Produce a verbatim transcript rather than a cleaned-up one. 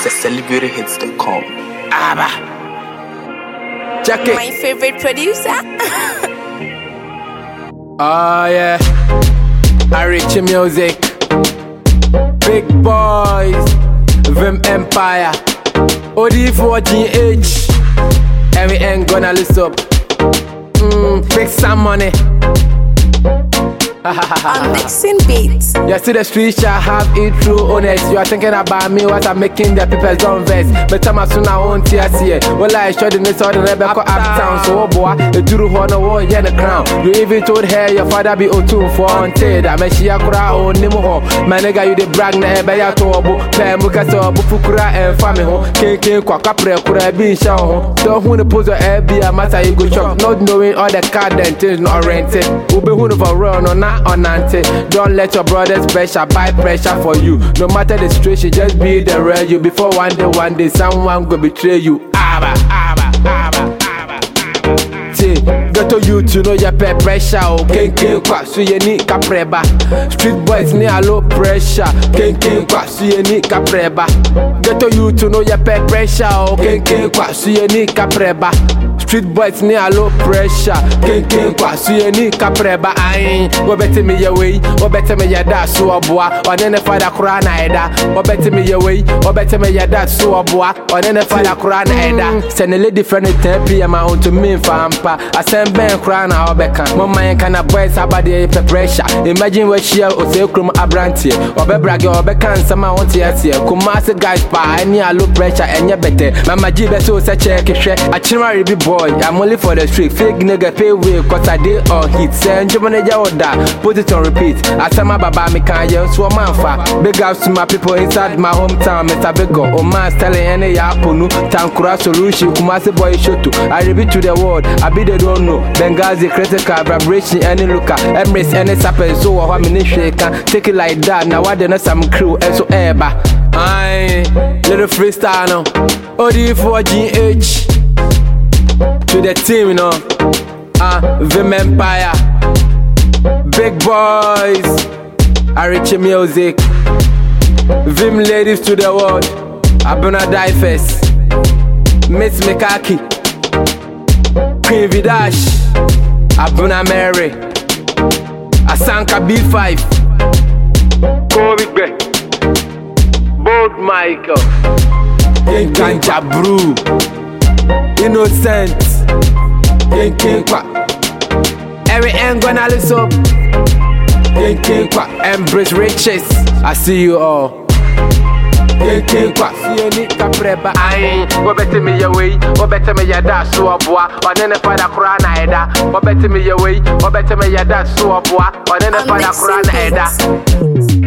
celebrity hits dot com. Abba. Check it. My favorite producer. Oh yeah. Arichi Music. Big boys. Vim Empire. O D four G H. And we ain't gonna list up. Mm, big some money. I'm mixing beats. You see the street shall have it true honest. You are thinking about me, what I'm making the people don't vex. But time as soon I won't see it. Well, I showed in this order, Rebecca uptown. So, oh boy, the Duru Horner war, yeah, the crown. You even told her your father be O two for on Ted. I met Shiakura or Nimo. My nigga, you the brag, Nebaya Tobo, Pamukaso, Bufukura, and Famiho, King Quacapre, Kura, be show. Don't who the pose of air be a matter you go shop, not knowing all the card and things not rented. Ube who of a run or not. Don't let your brothers pressure buy pressure for you. No matter the situation, just be the real you. Before one day, one day, someone go betray you. Abba, abba, abba, abba. See, get to you to know your pay pressure. Okay, king kwa so you need capreba. Street boys need a low pressure. King king kwa so you need capreba. Get to you to know your pay pressure. Okay, king kwa so you need capreba. Street boys need a low pressure. King king kwa so you need capreba. Aye, what better me your way? What better me your dad so a boy? Or then the father crown either. What better me your way? What better me your dad so a boy? Or then the father crown either. Send a lady friend ten p m out to me fampa. I send Ben crown or becca. Mama and can a boys about the pressure. Imagine what she or say crum abranti. Or bebrag or becca some I want to see. Kumasa guys pa any a low pressure and you better. Mama Jibe so such a share. A chimney be boy. I'm only for the street. Fake nigga pay way cause I did on hit. Send Germany Jawoda. Put it on repeat. I tell my baba me can you so man fa. Big ups to my people inside my hometown. Mister Bego. Oh man telling any yapunu. Tankura solution. Kumasi boy shotu. I repeat to the world. I be the don't know. Benghazi critical vibration any looker. Emirates any sapper so what me shake can take it like that. Now what the some crew and so eba. Aye, little freestyle now. O D four G H to the team, you know. Ah, uh, Vim Empire. Big boys. Arichi Music. Vim ladies to the world. Abuna Die Fest. Miss Mikaki. Queen Vidash. Abuna Mary. Asanka B five. Kobe. Bold Michael. Ganja Brew. Innocent. King King Kwa. Every end gonna listen up. King King Kwa. Embrace riches. I see you all. King King Kwa. See you need capreba. Aye. What better me your way? What better me your dash so a boy? Or then the father crown either. What better me your way? What better me your dash so a boy? Or then the father crown either.